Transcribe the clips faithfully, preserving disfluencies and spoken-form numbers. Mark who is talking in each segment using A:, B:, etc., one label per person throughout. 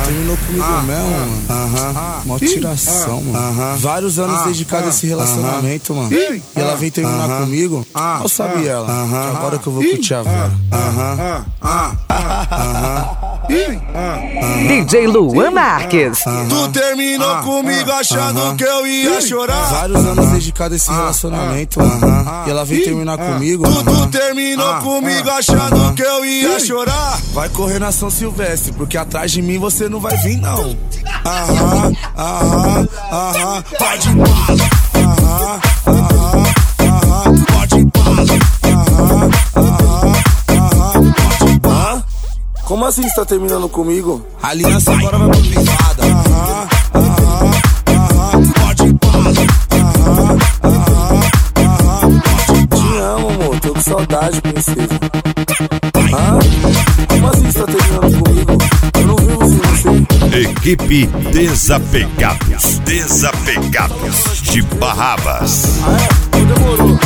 A: terminou comigo
B: ah,
A: mesmo,
B: ah,
A: mano.
B: Aham.
A: Ah, mó tiração,
B: ah,
A: mano.
B: ah,
A: Vários anos
B: ah,
A: dedicado a esse relacionamento, mano. E ela veio terminar
B: ah,
A: comigo.
B: ah,
A: Mal sabe
B: ah,
A: ela.
B: ah,
A: Que agora que eu vou curtir a Vera.
B: Aham.
C: D J Luan Marques.
B: Tu terminou comigo achando que eu ia chorar.
A: Vários anos dedicado a esse relacionamento, mano. E ela veio terminar comigo.
B: Tu, tu terminou comigo achando que eu ia chorar.
A: Vai correr na São Silvestre, porque atrás de mim você não vai vir, não.
B: Aham, aham, aham. Pode ir bala. Aham, aham, aham. Pode ir bala. Aham, aham, aham. Pode ir bala.
A: Como assim você tá terminando comigo?
B: A aliança agora vai pra privada. Aham, aham, aham. Pode ir bala. Aham, aham, aham. Pode ir bala.
A: Te amo, amor. Tô com saudade, princesa. Hã? Como assim você tá terminando comigo? Eu não vivo sem você.
D: Equipe Desapegados. Desapegados de Barrabas.
A: Ah, é? Demorou.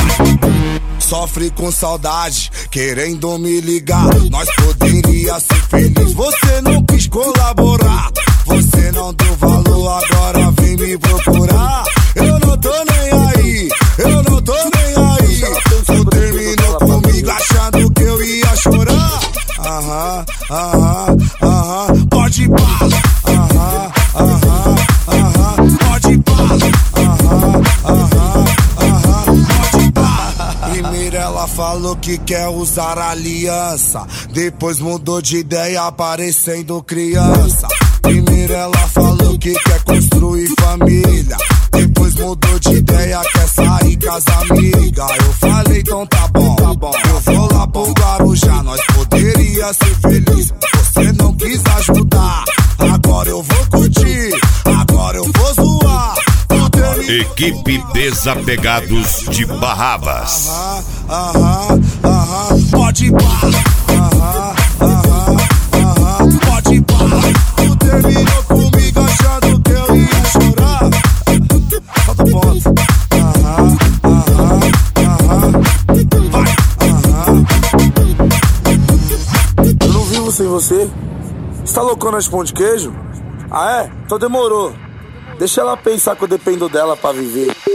B: Sofre com saudade, querendo me ligar. Nós poderia ser feliz, você não quis colaborar. Você não deu valor, agora vem me procurar. Eu não tô nem aí, eu não tô nem aí. Tu terminou comigo achando que eu ia chorar. Aham, aham, aham. Pode ir bala. Aham, aham, aham. Pode ir bala. Aham, aham, aham. Pode ir bala. Primeiro ela falou que quer usar aliança, depois mudou de ideia parecendo criança. Primeiro ela falou que quer construir família, depois mudou de ideia, quer sair com as amigas. Eu falei, então tá bom, tá bom. Eu vou lá pro Guarujá, nós poderia ser feliz. Você não quis ajudar, agora eu vou curtir, agora eu vou zoar.
D: Equipe Desapegados de Barrabas.
B: Aham, aham, aham. Pode ir bala. Aham, aham, aham. Pode ir bala. Tu terminou comigo achando que eu ia chorar. Falta ponto. Aham, aham, aham. Vai. Aham.
A: Eu não vivo sem você. Você tá loucona de pão de queijo? Ah, é? Então demorou. Deixa ela pensar que eu dependo dela pra viver.